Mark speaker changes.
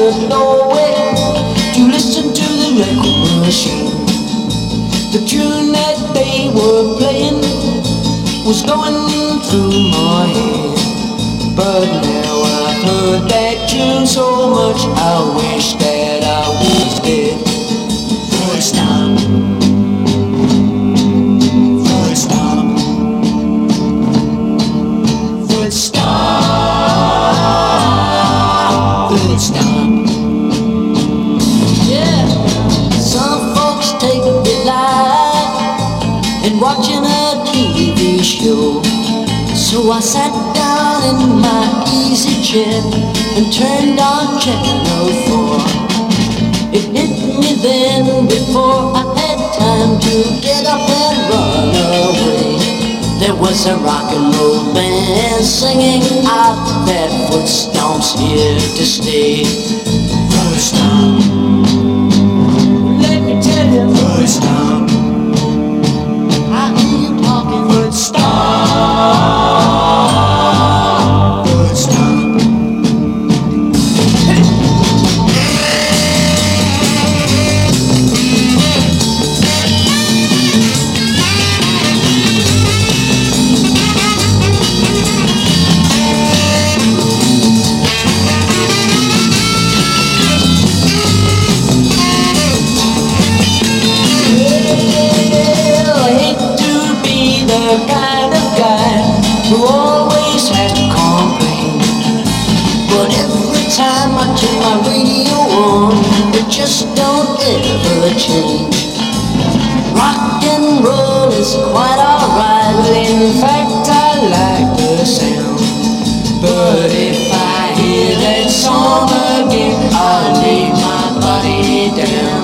Speaker 1: the doorway to listen to the record machine. The tune that they were playing was going through my head. But now I've heard that tune so much, I wish that I was dead. Full stop. Full stop. Full stop. Full stop. Yeah. Some folks take delight in watching a TV show. So I sat down in my easy chair and turned on channel 4. It hit me then before I had time to get up and run away. There was a rock and roll band singing out that footstomp's here to stay. First time, let me tell you, first time, I hear you talking, first time. Kind of guy who always has to complain, but every time I turn my radio on, it just don't ever change. Rock and roll is quite alright, but in fact I like the sound. But if I hear that song again, I'll lay my body down.